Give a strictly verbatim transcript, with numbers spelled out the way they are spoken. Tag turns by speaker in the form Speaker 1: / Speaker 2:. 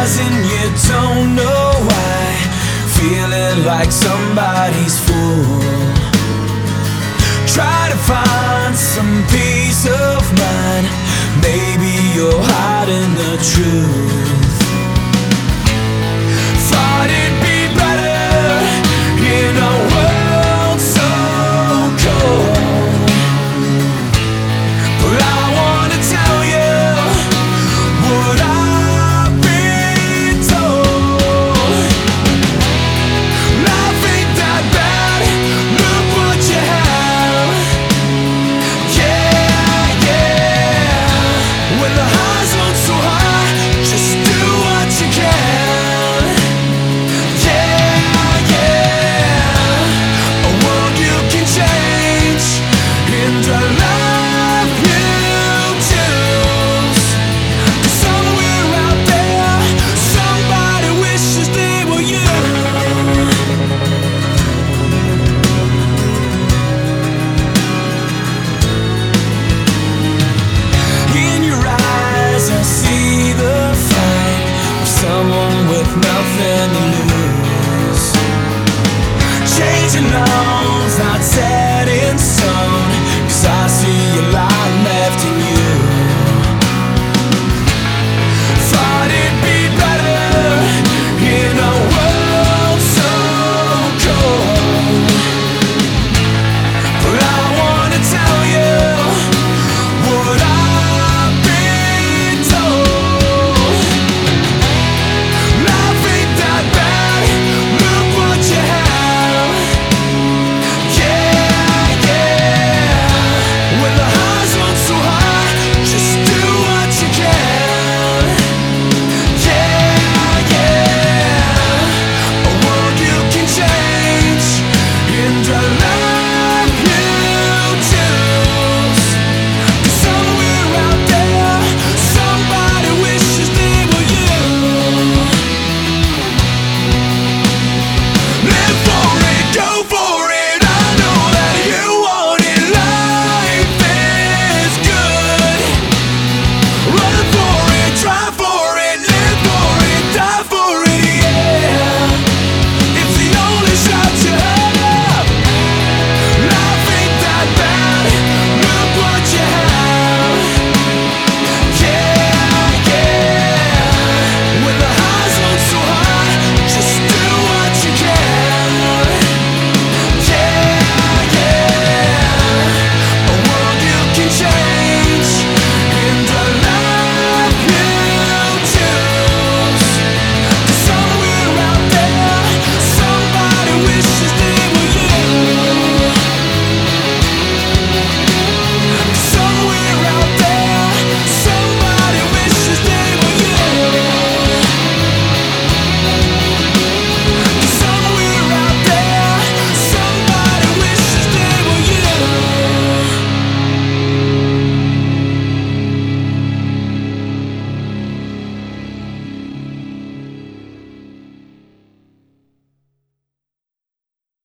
Speaker 1: eyes and you don't know why, feeling like somebody's fool. Try to find some peace of mind, maybe you're hiding the truth. Thought it'd be better in a world so cold, but I wanna tell you what I've been told. Life ain't that bad, look what you have. Yeah, yeah. When the highs aren't so high, just do what you can. Yeah, yeah. A world you can change and a life you choose. 'Cause somewhere out there, somebody wishes they were you. In your eyes I see the fight of someone with nothing to lose. Changing laws not set in stone,